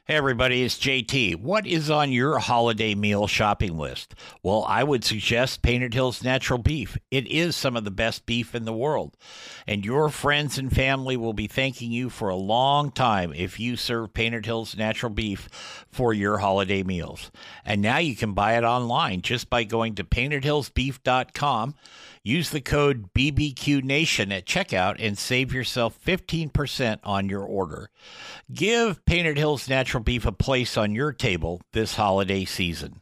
Hey everybody, it's JT. What is on your holiday meal shopping list? Well, I would suggest Painted Hills Natural Beef. It is some of the best beef in the world. And your friends and family will be thanking you for a long time if you serve Painted Hills Natural Beef for your holiday meals. And now you can buy it online just by going to paintedhillsbeef.com. Use the code BBQNation at checkout and save yourself 15% on your order. Give Painted Hills Natural Beef a place on your table this holiday season.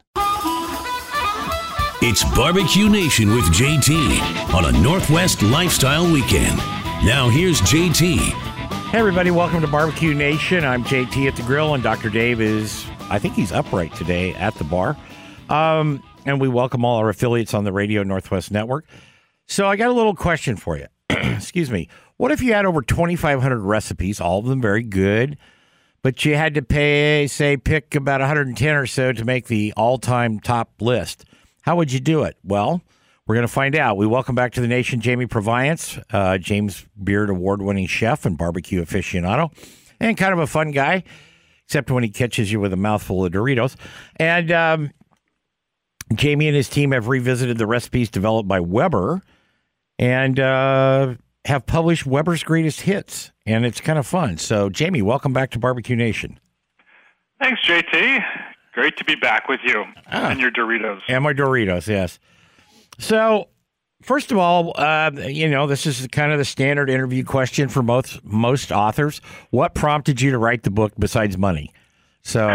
It's Barbecue Nation with JT on a Northwest Lifestyle Weekend. Now here's JT. Hey everybody, welcome to Barbecue Nation. I'm JT at the grill, and Dr. Dave is, I think he's upright today at the bar. And we welcome all our affiliates on the Radio Northwest Network. So I got a little question for you. Excuse me. What if you had over 2,500 recipes, all of them very good, but you had to pick about 110 or so to make the all-time top list? How would you do it? Well, we're going to find out. We welcome back to the nation Jamie Proviance, James Beard award-winning chef and barbecue aficionado, and kind of a fun guy, except when he catches you with a mouthful of Doritos. And Jamie and his team have revisited the recipes developed by Weber and have published Weber's Greatest Hits, and it's kind of fun. So, Jamie, welcome back to Barbecue Nation. Thanks, JT. Great to be back with you and your Doritos. And my Doritos, yes. So, first of all, this is kind of the standard interview question for most authors. What prompted you to write the book besides money? So,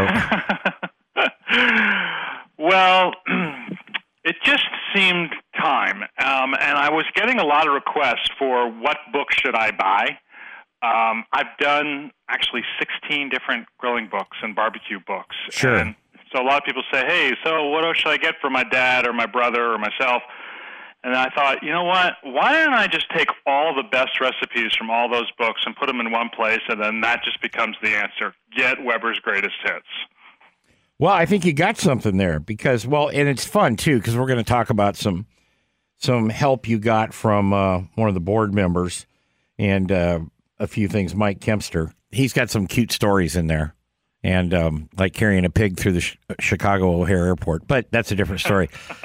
well, it just seemed time, and I was getting a lot of requests for what book should I buy. I've done actually 16 different grilling books and barbecue books. Sure. And so a lot of people say, hey, so what else should I get for my dad or my brother or myself? And I thought, you know what? Why don't I just take all the best recipes from all those books and put them in one place, and then that just becomes the answer. Get Weber's Greatest Hits. Well, I think you got something there because, and it's fun, too, because we're going to talk about some help you got from one of the board members and a few things, Mike Kempster. He's got some cute stories in there, and like carrying a pig through the Chicago O'Hare Airport, but that's a different story.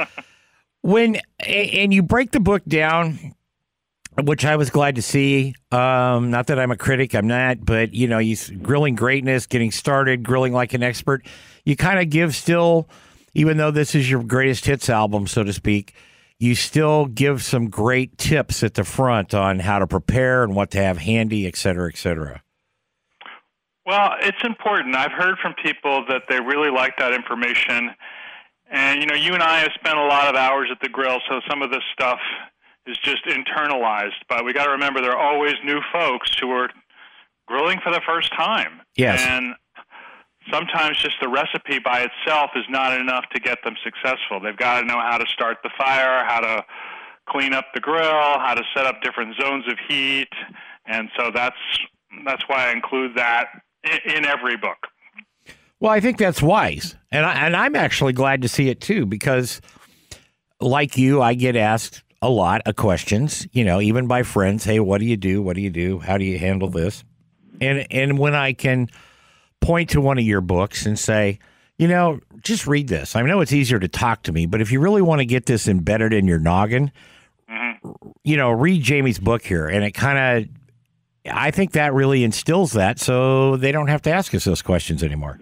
And you break the book down, which I was glad to see. Not that I'm a critic, I'm not, but, you grilling greatness, getting started, grilling like an expert. You kind of give still, even though this is your greatest hits album, so to speak, you still give some great tips at the front on how to prepare and what to have handy, et cetera, et cetera. Well, it's important. I've heard from people that they really like that information. And, you and I have spent a lot of hours at the grill, so some of this stuff is just internalized. But we got to remember there are always new folks who are grilling for the first time. Yes. And sometimes just the recipe by itself is not enough to get them successful. They've got to know how to start the fire, how to clean up the grill, how to set up different zones of heat. And so that's why I include that in every book. Well, I think that's wise. And I'm actually glad to see it, too, because like you, I get asked a lot of questions, even by friends. Hey, what do you do? What do you do? How do you handle this? And when I can point to one of your books and say, just read this. I know it's easier to talk to me, but if you really want to get this embedded in your noggin, read Jamie's book here. And it kind of, I think that really instills that so they don't have to ask us those questions anymore.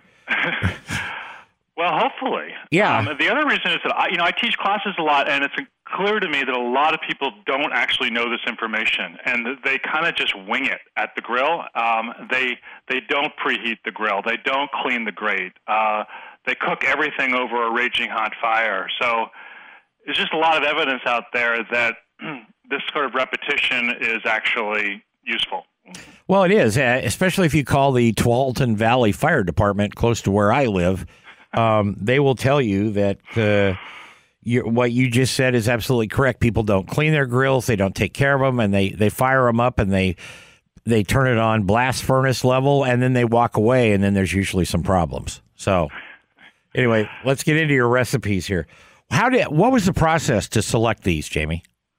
Well, hopefully. Yeah. The other reason is that I teach classes a lot, and it's clear to me that a lot of people don't actually know this information, and they kind of just wing it at the grill. They don't preheat the grill. They don't clean the grate. They cook everything over a raging hot fire. So there's just a lot of evidence out there that this sort of repetition is actually useful. Well, it is, especially if you call the Tualatin Valley Fire Department close to where I live. They will tell you that what you just said is absolutely correct. People don't clean their grills. They don't take care of them, and they fire them up, and they turn it on blast furnace level, and then they walk away, and then there's usually some problems. So anyway, let's get into your recipes here. What was the process to select these, Jamie?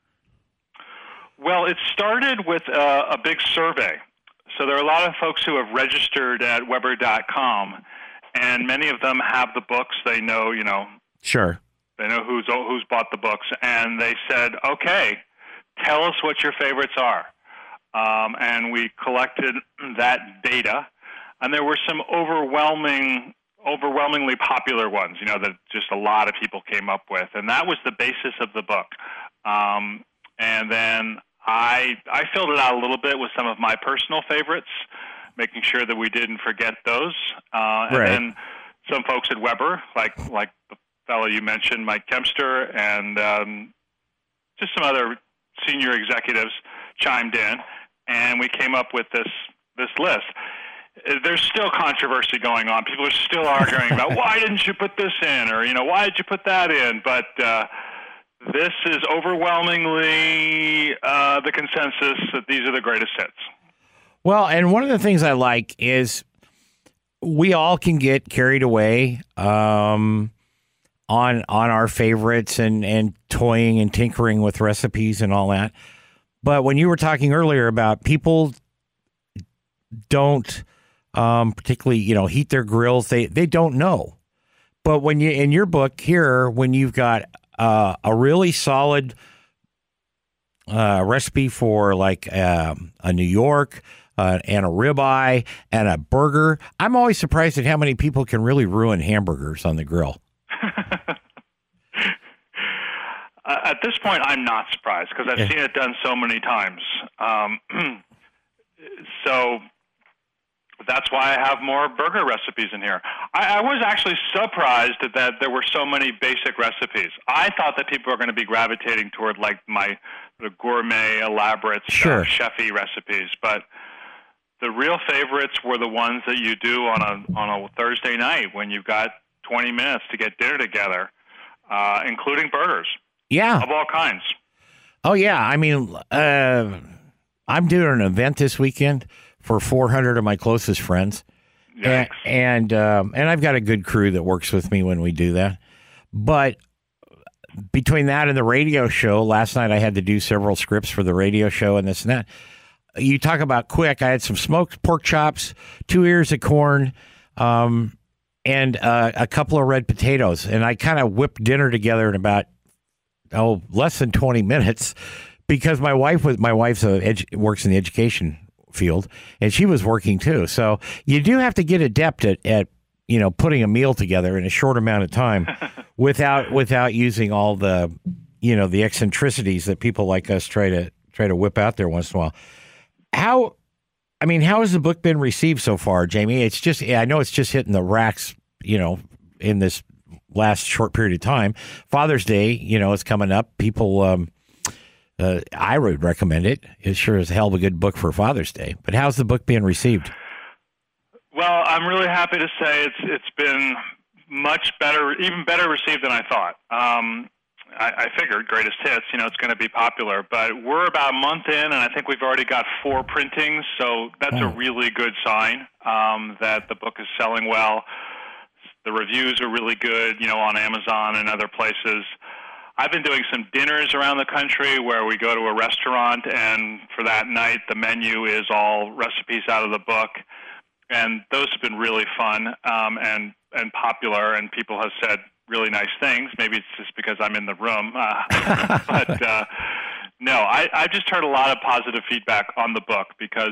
Well, it started with a big survey. So there are a lot of folks who have registered at Weber.com, and many of them have the books. They know, Sure. they know who's bought the books, and they said, "Okay, tell us what your favorites are." And we collected that data, and there were some overwhelmingly popular ones, that just a lot of people came up with, and that was the basis of the book. And then I filled it out a little bit with some of my personal favorites, making sure that we didn't forget those. And Right. then some folks at Weber, like the fellow you mentioned, Mike Kempster, and just some other senior executives chimed in, and we came up with this list. There's still controversy going on. People are still arguing about why didn't you put this in, or why did you put that in? But this is overwhelmingly the consensus that these are the greatest hits. Well, and one of the things I like is we all can get carried away on our favorites and toying and tinkering with recipes and all that. But when you were talking earlier about people don't particularly, heat their grills, they don't know. But when you in your book here, when you've got a really solid recipe for like a New York and a ribeye and a burger, I'm always surprised at how many people can really ruin hamburgers on the grill. At this point, I'm not surprised because I've seen it done so many times. So that's why I have more burger recipes in here. I was actually surprised that there were so many basic recipes. I thought that people were going to be gravitating toward like the gourmet, elaborate, chefy recipes, but the real favorites were the ones that you do on a Thursday night when you've got 20 minutes to get dinner together, including burgers. Yeah. Of all kinds. Oh, yeah. I mean, I'm doing an event this weekend for 400 of my closest friends. Yikes. And I've got a good crew that works with me when we do that. But between that and the radio show, last night I had to do several scripts for the radio show and this and that. You talk about quick. I had some smoked pork chops, 2 ears of corn, and a couple of red potatoes. And I kind of whipped dinner together in about less than 20 minutes because my wife works in the education field and she was working too. So you do have to get adept at putting a meal together in a short amount of time without using all the the eccentricities that people like us try to whip out there once in a while. How has the book been received so far, Jamie? I know it's just hitting the racks, in this last short period of time. Father's Day, is coming up. People, I would recommend it. It sure is a hell of a good book for Father's Day. But how's the book being received? Well, I'm really happy to say it's been much better, even better received than I thought. I figured greatest hits, it's going to be popular, but we're about a month in, and I think we've already got 4 printings, so that's a really good sign that the book is selling well. The reviews are really good, on Amazon and other places. I've been doing some dinners around the country where we go to a restaurant, and for that night, the menu is all recipes out of the book, and those have been really fun and popular, and people have said really nice things. Maybe it's just because I'm in the room. But no, I've just heard a lot of positive feedback on the book because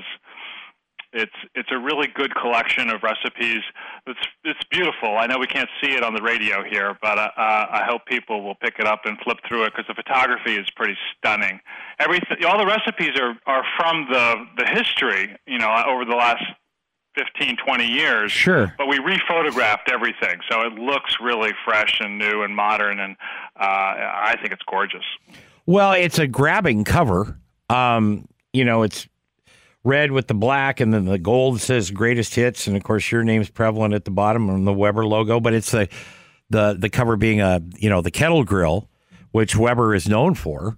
it's a really good collection of recipes. It's beautiful. I know we can't see it on the radio here, but I hope people will pick it up and flip through it because the photography is pretty stunning. All the recipes are from the history, over the last 15, 20 years. Sure. But we rephotographed everything, so it looks really fresh and new and modern, and I think it's gorgeous. Well, it's a grabbing cover. It's red with the black, and then the gold says greatest hits, and of course your name's prevalent at the bottom on the Weber logo, but it's the cover being the kettle grill, which Weber is known for,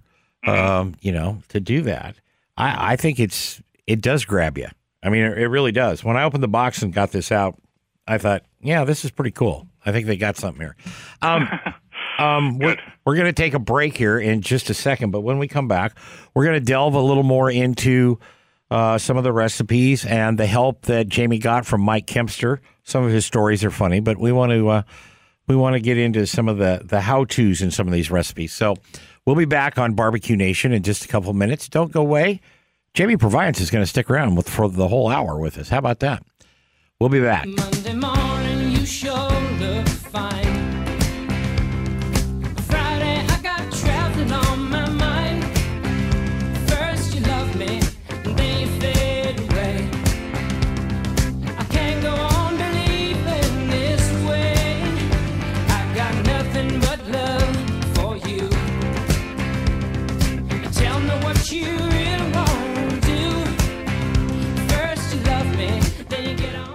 to do that. I think it does grab you. I mean, it really does. When I opened the box and got this out, I thought, yeah, this is pretty cool. I think they got something here. We're going to take a break here in just a second, but when we come back, we're going to delve a little more into some of the recipes and the help that Jamie got from Mike Kempster. Some of his stories are funny, but we want to get into some of the how-tos in some of these recipes. So we'll be back on Barbecue Nation in just a couple of minutes. Don't go away. Jamie Proviance is going to stick around for the whole hour with us. How about that? We'll be back. Monday morning, you sure look fine. Friday, I got traveling on my mind. First you love me, then you fade away. I can't go on believing this way. I got nothing but love for you. Tell me what you really want to do. First you love me, then you get on.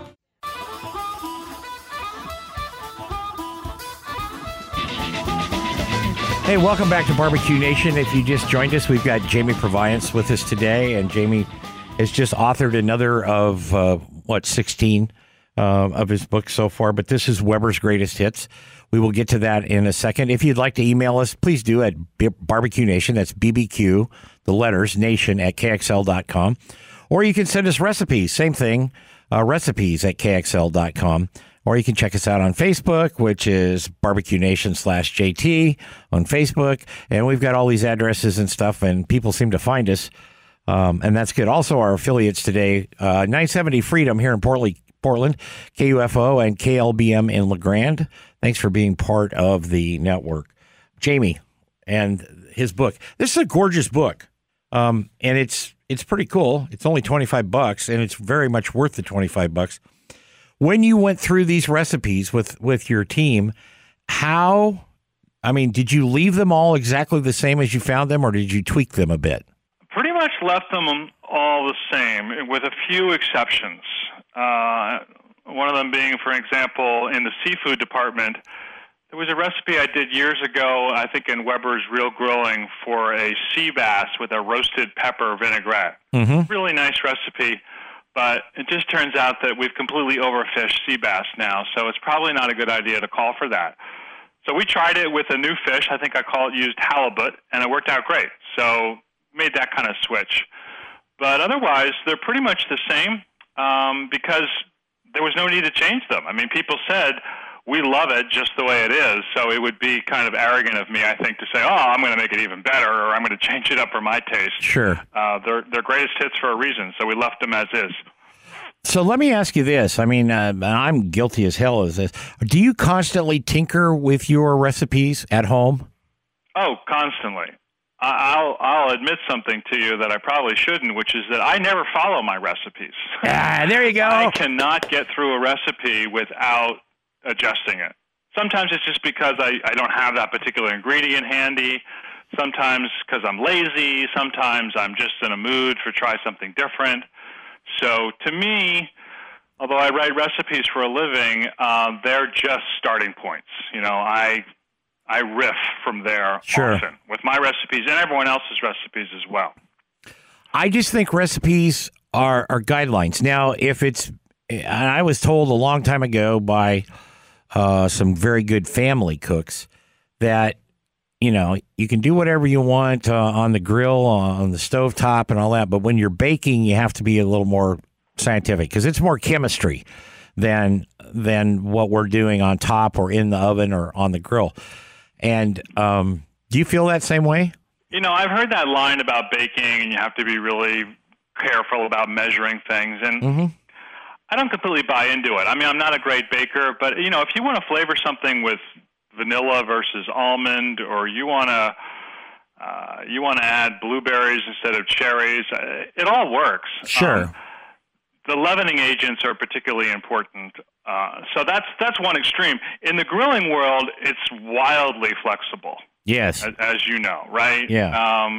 Hey, welcome back to Barbecue Nation. If you just joined us, we've got Jamie Proviance with us today, and Jamie has just authored another of, 16 of his books so far, but this is Weber's Greatest Hits. We will get to that in a second. If you'd like to email us, please do at Barbecue Nation. That's BBQ, the letters, nation at KXL.com. Or you can send us recipes. Same thing, recipes at KXL.com. Or you can check us out on Facebook, which is Barbecue Nation /JT on Facebook. And we've got all these addresses and stuff, and people seem to find us. And that's good. Also, our affiliates today, 970 Freedom here in Portland, KUFO and KLBM in LeGrand. Thanks for being part of the network. Jamie and his book. This is a gorgeous book. And it's pretty cool. It's only $25, and it's very much worth the $25. When you went through these recipes with your team, did you leave them all exactly the same as you found them, or did you tweak them a bit? Pretty much left them all the same, with a few exceptions. One of them being, for example, in the seafood department, there was a recipe I did years ago, I think in Weber's Real Grilling, for a sea bass with a roasted pepper vinaigrette. Mm-hmm. Really nice recipe. But it just turns out that we've completely overfished sea bass now, so it's probably not a good idea to call for that. So we tried it with a new fish. I think used halibut, and it worked out great. So made that kind of switch. But otherwise, they're pretty much the same because there was no need to change them. I mean, people said, we love it just the way it is, so it would be kind of arrogant of me, I think, to say, I'm going to make it even better, or I'm going to change it up for my taste. Sure. They're greatest hits for a reason, so we left them as is. So let me ask you this. I mean, I'm guilty as hell of this. Do you constantly tinker with your recipes at home? Oh, constantly. I'll admit something to you that I probably shouldn't, which is that I never follow my recipes. There you go. I cannot get through a recipe without adjusting it. Sometimes it's just because I don't have that particular ingredient handy. Sometimes because I'm lazy. Sometimes I'm just in a mood for try something different. So to me, although I write recipes for a living, they're just starting points. You know, I riff from there often with my recipes and everyone else's recipes as well. I just think recipes are guidelines. Now, and I was told a long time ago by some very good family cooks that, you can do whatever you want on the grill, on the stovetop and all that. But when you're baking, you have to be a little more scientific because it's more chemistry than what we're doing on top or in the oven or on the grill. And do you feel that same way? I've heard that line about baking and you have to be really careful about measuring things. And I don't completely buy into it. I mean, I'm not a great baker, but, if you want to flavor something with vanilla versus almond, or you want to add blueberries instead of cherries, it all works. Sure. The leavening agents are particularly important. So that's one extreme. In the grilling world, it's wildly flexible. Yes. As you know, right? Yeah.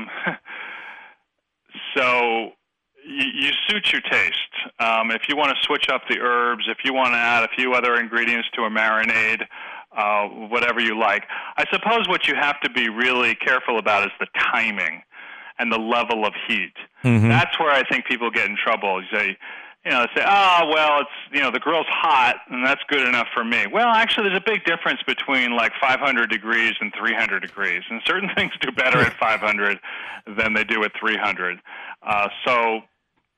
So you suit your taste. If you want to switch up the herbs, if you want to add a few other ingredients to a marinade, whatever you like. I suppose what you have to be really careful about is the timing and the level of heat. Mm-hmm. That's where I think people get in trouble. They say, the grill's hot, and that's good enough for me. Well, actually, there's a big difference between like 500 degrees and 300 degrees, and certain things do better at 500 than they do at 300. So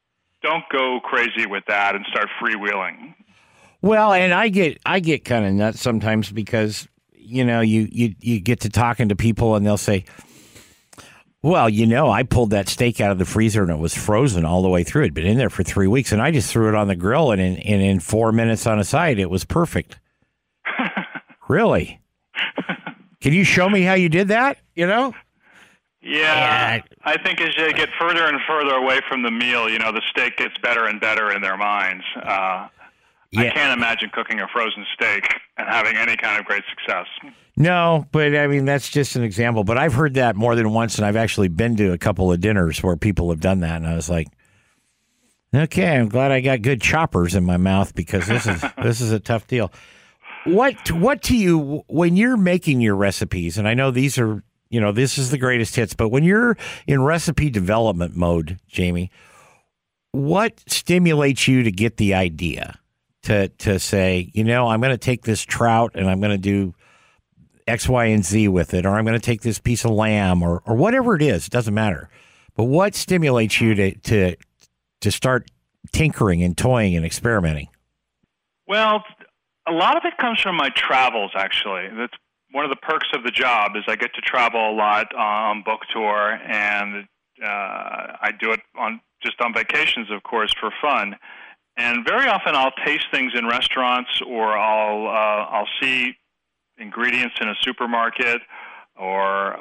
don't go crazy with that and start freewheeling. Well, and I get kind of nuts sometimes because, you know, you get to talking to people and they'll say, well, you know, I pulled that steak out of the freezer and it was frozen all the way through. It'd been in there for 3 weeks and I just threw it on the grill and in 4 minutes on a side, it was perfect. Really? Can you show me how you did that? You know? Yeah, I think as you get further and further away from the meal, you know, the steak gets better and better in their minds. I can't imagine cooking a frozen steak and having any kind of great success. No, but I mean, that's just an example. But I've heard that more than once, and I've actually been to a couple of dinners where people have done that, and I was like, okay, I'm glad I got good choppers in my mouth because this is a tough deal. What do you, when you're making your recipes, and I know these are, you know, this is the greatest hits, but when you're in recipe development mode, Jamie, what stimulates you to get the idea to say, you know, I'm going to take this trout and I'm going to do X, Y, and Z with it, or I'm going to take this piece of lamb or whatever it is, it doesn't matter. But what stimulates you to start tinkering and toying and experimenting? Well, a lot of it comes from my travels, actually. That's one of the perks of the job is I get to travel a lot on book tour, and I do it on vacations, of course, for fun. And very often I'll taste things in restaurants, or I'll see ingredients in a supermarket, or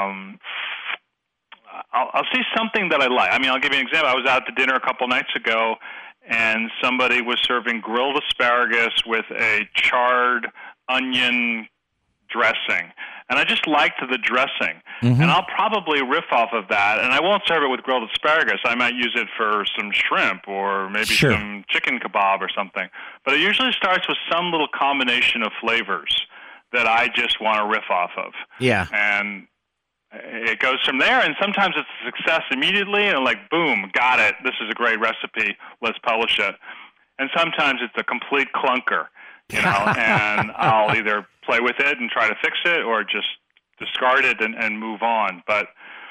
I'll see something that I like. I mean, I'll give you an example. I was out to dinner a couple nights ago, and somebody was serving grilled asparagus with a charred onion dressing. And I just liked the dressing. Mm-hmm. And I'll probably riff off of that. And I won't serve it with grilled asparagus. I might use it for some shrimp or maybe some chicken kebab or something. But it usually starts with some little combination of flavors that I just want to riff off of. Yeah. And it goes from there, and sometimes it's a success immediately, and like, boom, got it. This is a great recipe. Let's publish it. And sometimes it's a complete clunker, you know, and I'll either play with it and try to fix it or just discard it and move on. But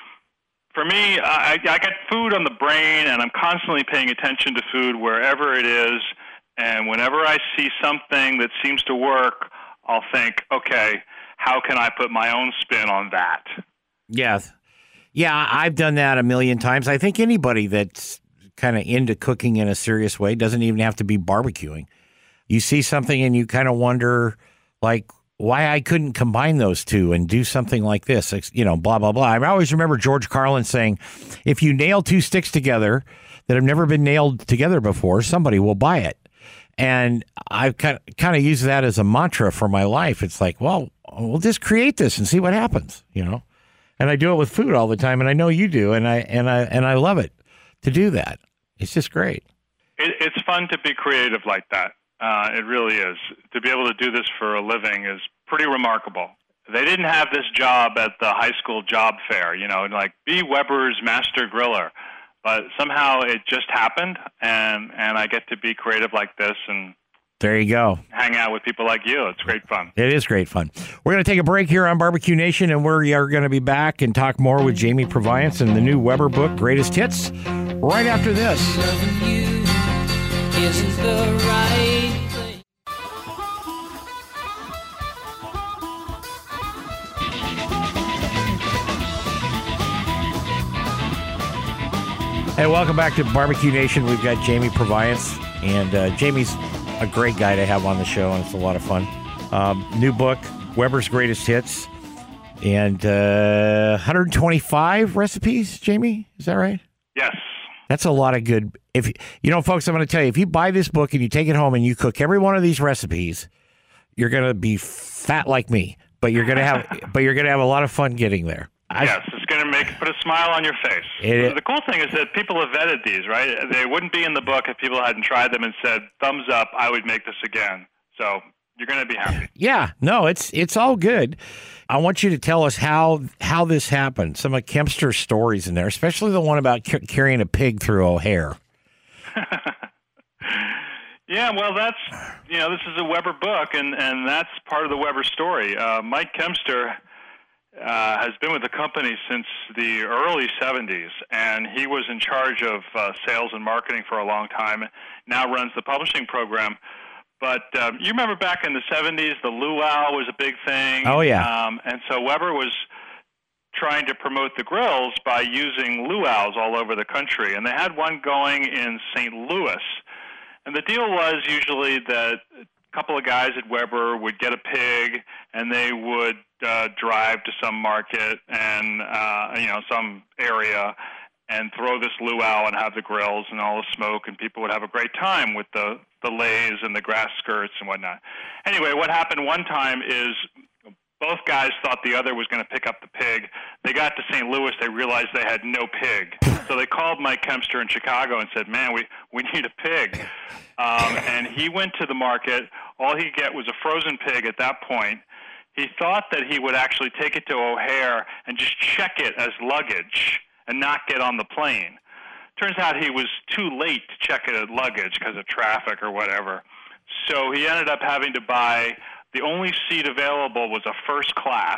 for me, I got food on the brain, and I'm constantly paying attention to food wherever it is. And whenever I see something that seems to work, I'll think, okay, how can I put my own spin on that? Yeah. Yeah, I've done that a million times. I think anybody that's kind of into cooking in a serious way doesn't even have to be barbecuing. You see something and you kind of wonder, like, why I couldn't combine those two and do something like this, you know, blah, blah, blah. I always remember George Carlin saying, if you nail two sticks together that have never been nailed together before, somebody will buy it. And I've kind of used that as a mantra for my life. It's like, well, we'll just create this and see what happens, you know? And I do it with food all the time, and I know you do, and I love it to do that. It's just great. It's fun to be creative like that. It really is. To be able to do this for a living is pretty remarkable. They didn't have this job at the high school job fair, you know, like be Weber's master griller. But somehow it just happened, and I get to be creative like this and there you go. Hang out with people like you. It's great fun. It is great fun. We're going to take a break here on Barbecue Nation, and we are going to be back and talk more with Jamie Proviance and the new Weber book, Greatest Hits, right after this. Loving you isn't the right thing. Hey, welcome back to Barbecue Nation. We've got Jamie Proviance, and Jamie's a great guy to have on the show, and it's a lot of fun. New book, Weber's Greatest Hits, and 125 recipes, Jamie? Is that right? Yes. That's a lot of good. If you know, folks, I'm going to tell you, if you buy this book and you take it home and you cook every one of these recipes, you're going to be fat like me, but you're going to have a lot of fun getting there. Yes, it's going to put a smile on your face. The cool thing is that people have vetted these, right? They wouldn't be in the book if people hadn't tried them and said, thumbs up, I would make this again. So you're going to be happy. Yeah, no, it's all good. I want you to tell us how this happened. Some of Kempster's stories in there, especially the one about carrying a pig through O'Hare. Yeah, well, that's, this is a Weber book, and that's part of the Weber story. Mike Kempster has been with the company since the early 70s, and he was in charge of sales and marketing for a long time, now runs the publishing program. But you remember back in the 70s, the luau was a big thing. Oh, yeah. And so Weber was trying to promote the grills by using luau's all over the country. And they had one going in St. Louis. And the deal was usually that a couple of guys at Weber would get a pig, and they would drive to some market and, some area and throw this luau and have the grills and all the smoke, and people would have a great time with the leis and the grass skirts and whatnot. Anyway, what happened one time is both guys thought the other was going to pick up the pig. They got to St. Louis. They realized they had no pig. So they called Mike Kempster in Chicago and said, man, we need a pig. And he went to the market. All he get was a frozen pig at that point. He thought that he would actually take it to O'Hare and just check it as luggage and not get on the plane. Turns out he was too late to check it as luggage because of traffic or whatever. So he ended up having to buy, the only seat available was a first class.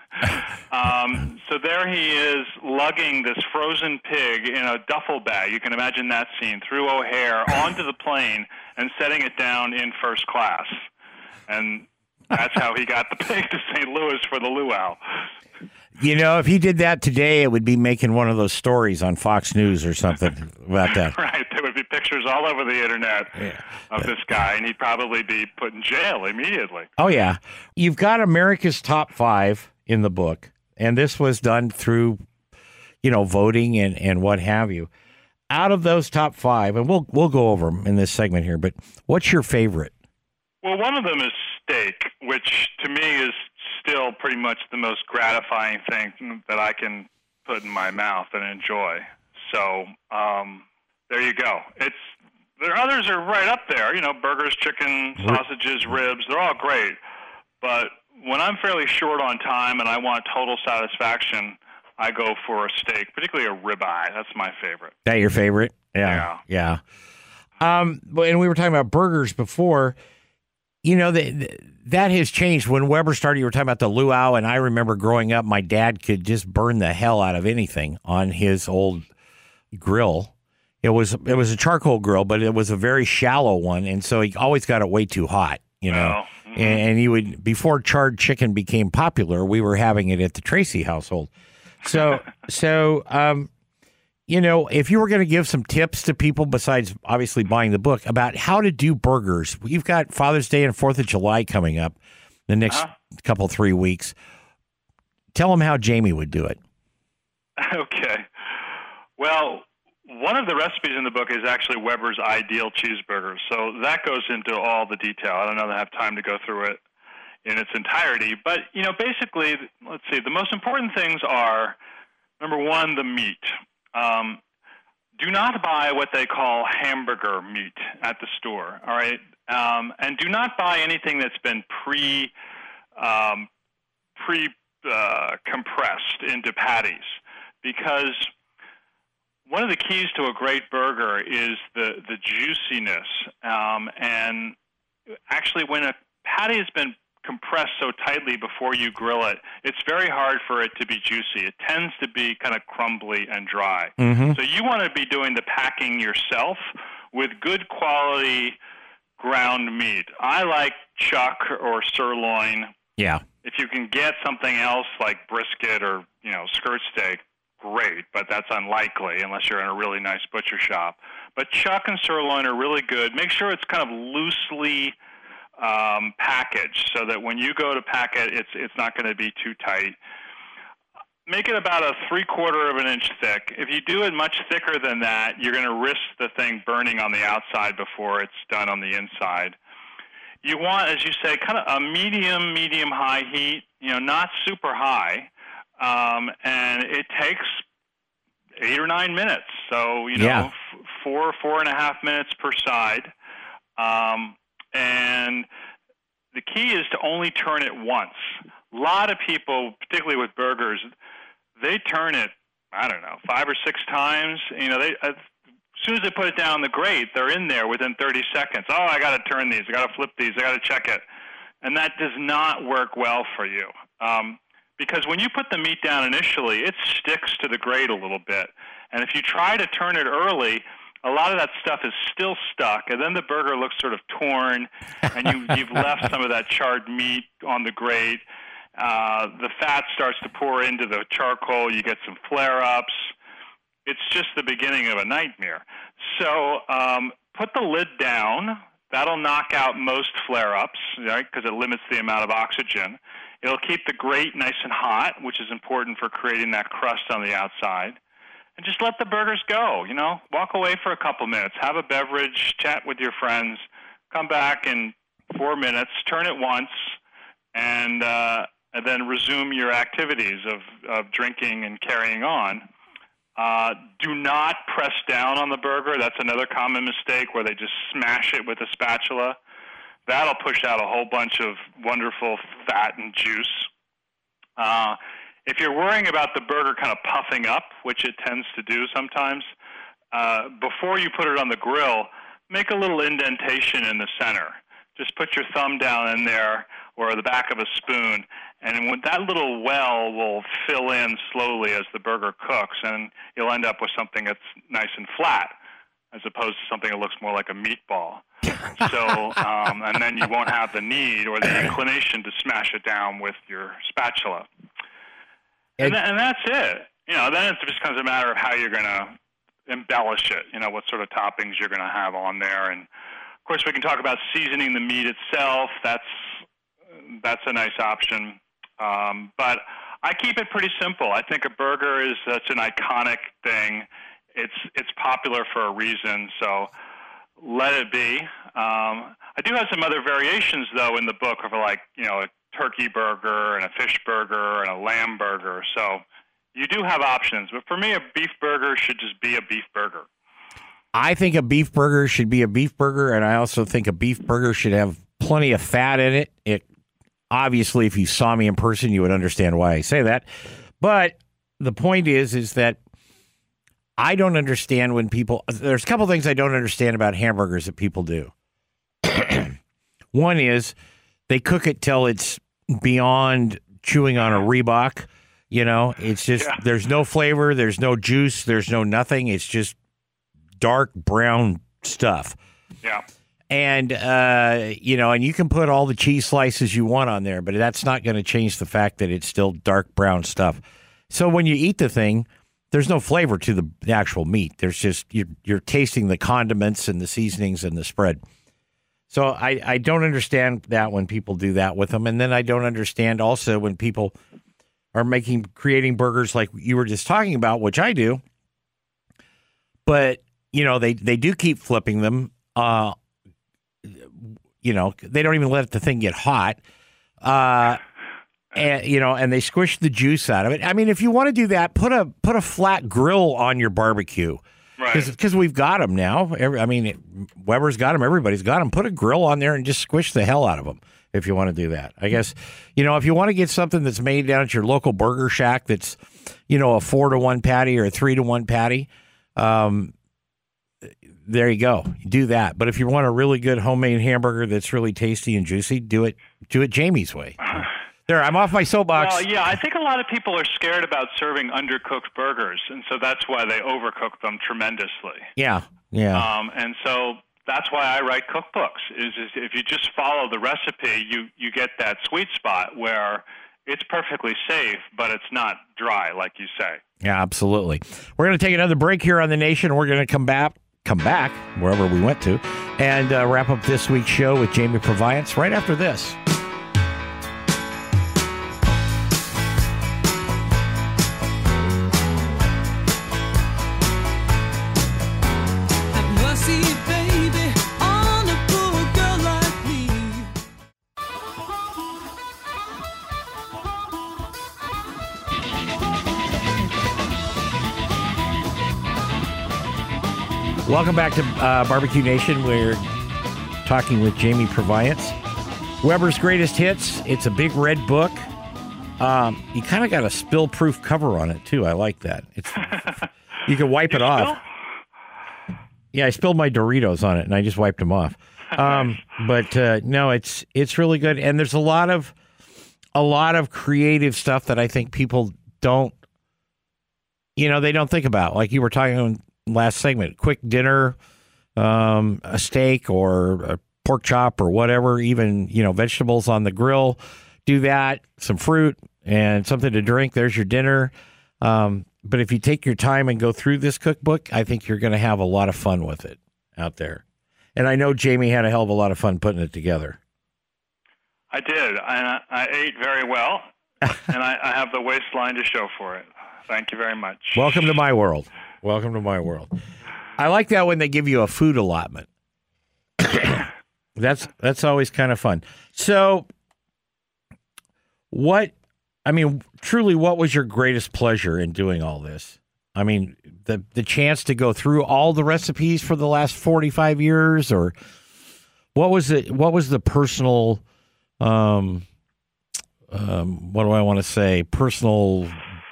So there he is lugging this frozen pig in a duffel bag. You can imagine that scene, through O'Hare onto the plane and setting it down in first class. And that's how he got the pig to St. Louis for the luau. You know, if he did that today, it would be making one of those stories on Fox News or something about that. Right. There would be pictures all over the internet of this guy, and he'd probably be put in jail immediately. Oh, yeah. You've got America's Top 5 in the book, and this was done through, voting and what have you. Out of those top 5, and we'll go over them in this segment here, but what's your favorite? Well, one of them is steak, which to me is still pretty much the most gratifying thing that I can put in my mouth and enjoy. So there you go. There others are right up there. Burgers, chicken, sausages, ribs. They're all great. But when I'm fairly short on time and I want total satisfaction, I go for a steak, particularly a ribeye. That's my favorite. That your favorite? Yeah. And we were talking about burgers before. That has changed. When Weber started, you were talking about the luau, and I remember growing up, my dad could just burn the hell out of anything on his old grill. It was a charcoal grill, but it was a very shallow one, and so he always got it way too hot, And he would, before charred chicken became popular, we were having it at the Tracy household. So if you were going to give some tips to people besides obviously buying the book about how to do burgers, you've got Father's Day and 4th of July coming up the next couple, 3 weeks. Tell them how Jamie would do it. Okay. Well, one of the recipes in the book is actually Weber's Ideal Cheeseburger. So that goes into all the detail. I don't know that I have time to go through it in its entirety. But, basically, let's see, the most important things are, number one, the meat. Do not buy what they call hamburger meat at the store, all right? And do not buy anything that's been compressed into patties, because one of the keys to a great burger is the juiciness. And actually, when a patty has been compressed so tightly before you grill it, it's very hard for it to be juicy. It tends to be kind of crumbly and dry. Mm-hmm. So you want to be doing the packing yourself with good quality ground meat. I like chuck or sirloin. Yeah. If you can get something else like brisket or, skirt steak, great, but that's unlikely unless you're in a really nice butcher shop. But chuck and sirloin are really good. Make sure it's kind of loosely packaged so that when you go to pack it, it's not going to be too tight. Make it about a 3/4 of an inch thick. If you do it much thicker than that, you're going to risk the thing burning on the outside before it's done on the inside. You want, as you say, kind of a medium-high heat, not super high, and it takes 8 or 9 minutes. So, 4.5 minutes per side. And the key is to only turn it once. A lot of people, particularly with burgers, they turn it, 5 or 6 times. As soon as they put it down the grate, they're in there within 30 seconds. Oh, I got to turn these. I got to flip these. I got to check it. And that does not work well for you. because when you put the meat down initially, it sticks to the grate a little bit. And if you try to turn it early, a lot of that stuff is still stuck, and then the burger looks sort of torn, and you've left some of that charred meat on the grate. The fat starts to pour into the charcoal. You get some flare-ups. It's just the beginning of a nightmare. So put the lid down. That'll knock out most flare-ups, right, because it limits the amount of oxygen. It'll keep the grate nice and hot, which is important for creating that crust on the outside. And just let the burgers go, Walk away for a couple minutes, have a beverage, chat with your friends, come back in 4 minutes, turn it once, and then resume your activities of drinking and carrying on. Do not press down on the burger. That's another common mistake where they just smash it with a spatula. That'll push out a whole bunch of wonderful fat and juice. If you're worrying about the burger kind of puffing up, which it tends to do sometimes, before you put it on the grill, make a little indentation in the center. Just put your thumb down in there or the back of a spoon, and when that little well will fill in slowly as the burger cooks, and you'll end up with something that's nice and flat as opposed to something that looks more like a meatball. So, and then you won't have the need or the inclination to smash it down with your spatula. And that's it. Then it just becomes a matter of how you're going to embellish it, what sort of toppings you're going to have on there. And, of course, we can talk about seasoning the meat itself. That's a nice option. But I keep it pretty simple. I think a burger is such an iconic thing. It's popular for a reason, so let it be. I do have some other variations, though, in the book of a turkey burger and a fish burger and a lamb burger. So you do have options. But for me, a beef burger should just be a beef burger. I think a beef burger should be a beef burger, and I also think a beef burger should have plenty of fat in it. Obviously, if you saw me in person, you would understand why I say that. But the point is that I don't understand when people... There's a couple things I don't understand about hamburgers that people do. One is they cook it till it's beyond chewing on a Reebok. It's just, There's no flavor, there's no juice, there's no nothing. It's just dark brown stuff. Yeah. And, and you can put all the cheese slices you want on there, but that's not going to change the fact that it's still dark brown stuff. So when you eat the thing, there's no flavor to the actual meat. There's just, you're tasting the condiments and the seasonings and the spread. So I don't understand that when people do that with them. And then I don't understand also when people are creating burgers like you were just talking about, which I do. But, they do keep flipping them. They don't even let the thing get hot. And they squish the juice out of it. I mean, if you want to do that, put a flat grill on your barbecue. Right. Because we've got them now. Weber's got them. Everybody's got them. Put a grill on there and just squish the hell out of them if you want to do that. I guess, if you want to get something that's made down at your local burger shack that's, a 4-to-1 patty or a 3-to-1 patty, there you go. You do that. But if you want a really good homemade hamburger that's really tasty and juicy, do it Jamie's way. There, I'm off my soapbox. Well, yeah, I think a lot of people are scared about serving undercooked burgers, and so that's why they overcook them tremendously. Yeah. And so that's why I write cookbooks, is if you just follow the recipe, you get that sweet spot where it's perfectly safe, but it's not dry, like you say. Yeah, absolutely. We're going to take another break here on The Nation. We're going to come back wherever we went to and wrap up this week's show with Jamie Proviance right after this. Welcome back to Barbecue Nation. We're talking with Jamie Proviance. Weber's Greatest Hits. It's a big red book. You kind of got a spill-proof cover on it, too. I like that. You can wipe it off. Yeah, I spilled my Doritos on it, and I just wiped them off. But no, it's really good. And there's a lot of a lot of creative stuff that I think people don't, they don't think about. Like you were talking in last segment, quick dinner, a steak or a pork chop or whatever, even, vegetables on the grill. Do that, some fruit and something to drink. There's your dinner. But if you take your time and go through this cookbook, I think you're going to have a lot of fun with it out there. And I know Jamie had a hell of a lot of fun putting it together. I did. I ate very well, and I have the waistline to show for it. Thank you very much. Welcome to my world. Welcome to my world. I like that when they give you a food allotment. That's always kind of fun. So, truly, what was your greatest pleasure in doing all this? I mean, the chance to go through all the recipes for the last 45 years, or what was it? What was the personal, what do I want to say? Personal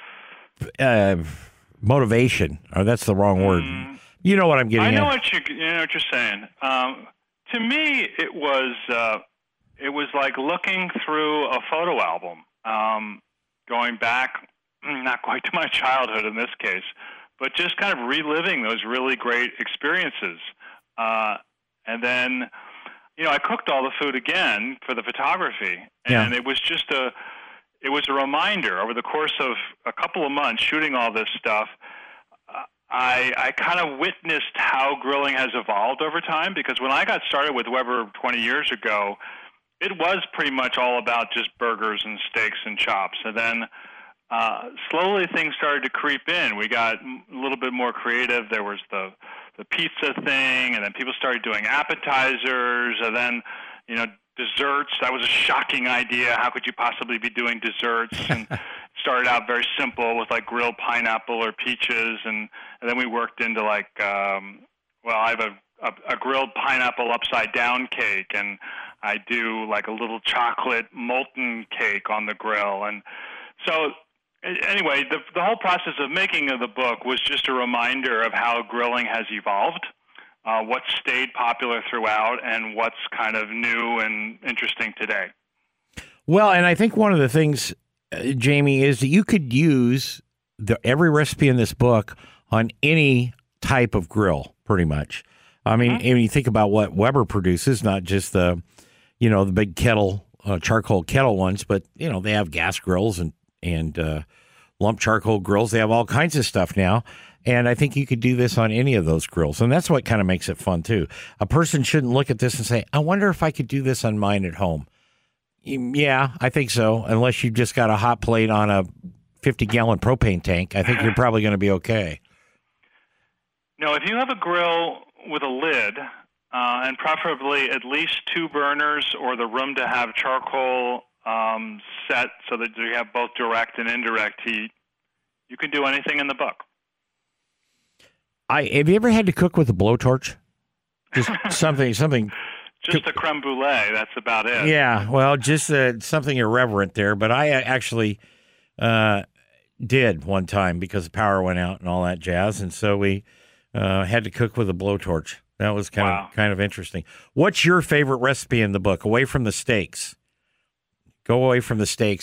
motivation, or that's the wrong word. You know what I'm getting at. I know what you're saying. To me, it was like looking through a photo album, going back, not quite to my childhood in this case, but just kind of reliving those really great experiences. And then, I cooked all the food again for the photography, and it was just a reminder over the course of a couple of months shooting all this stuff. I kind of witnessed how grilling has evolved over time, because when I got started with Weber 20 years ago, it was pretty much all about just burgers and steaks and chops. And then slowly things started to creep in. We got a little bit more creative. There was the pizza thing, and then people started doing appetizers, and then, desserts. That was a shocking idea. How could you possibly be doing desserts? And started out very simple with like grilled pineapple or peaches, and then we worked into like, I have a grilled pineapple upside down cake, and I do like a little chocolate molten cake on the grill. And so anyway, the whole process of making of the book was just a reminder of how grilling has evolved, what stayed popular throughout, and what's kind of new and interesting today. Well, and I think one of the things, Jamie, is that you could use every recipe in this book on any type of grill, pretty much. I mean, when you think about what Weber produces, not just the big kettle, charcoal kettle ones, but, they have gas grills and lump charcoal grills. They have all kinds of stuff now. And I think you could do this on any of those grills. And that's what kind of makes it fun, too. A person shouldn't look at this and say, I wonder if I could do this on mine at home. Yeah, I think so. Unless you've just got a hot plate on a 50-gallon propane tank, I think you're probably going to be okay. No, if you have a grill with a lid, and preferably at least 2 burners, or the room to have charcoal set so that you have both direct and indirect heat, you can do anything in the book. Have you ever had to cook with a blowtorch? Just something. Just a creme brulee. That's about it. Yeah, well, just something irreverent there. But I actually did one time because the power went out and all that jazz, and so we had to cook with a blowtorch. That was kind of interesting. What's your favorite recipe in the book? Away from the steaks. Go away from the steaks.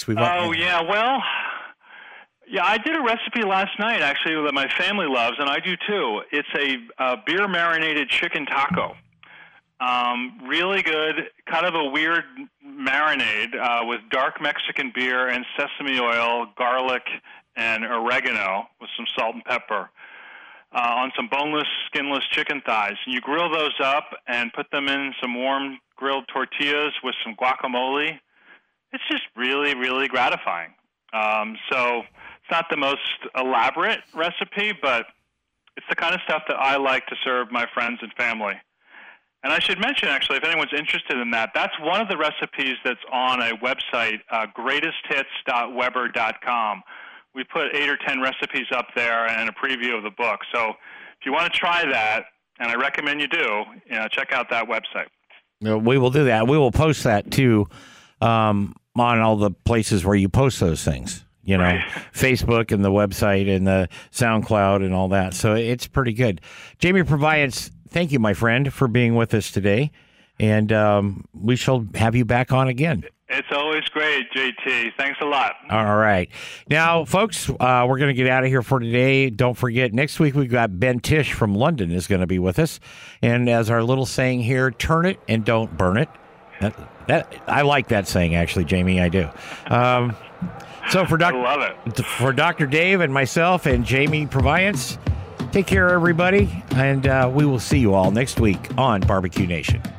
I did a recipe last night, actually, that my family loves, and I do too. It's a beer-marinated chicken taco. Really good, kind of a weird marinade with dark Mexican beer and sesame oil, garlic, and oregano with some salt and pepper on some boneless, skinless chicken thighs. And you grill those up and put them in some warm grilled tortillas with some guacamole. It's just really, really gratifying. So it's not the most elaborate recipe, but it's the kind of stuff that I like to serve my friends and family. And I should mention, actually, if anyone's interested in that, that's one of the recipes that's on a website, greatesthits.weber.com. We put 8 or 10 recipes up there and a preview of the book. So if you want to try that, and I recommend you do, check out that website. We will do that. We will post that, too, on all the places where you post those things. Right. Facebook and the website and the SoundCloud and all that. So it's pretty good. Jamie Purviance, thank you, my friend, for being with us today. And we shall have you back on again. It's always great, JT. Thanks a lot. All right. Now, folks, we're going to get out of here for today. Don't forget, next week we've got Ben Tish from London is going to be with us. And as our little saying here, turn it and don't burn it. I like that saying, actually, Jamie. I do. So for I love it. For Dr. Dave and myself and Jamie Proviance, take care, everybody. And we will see you all next week on Barbecue Nation.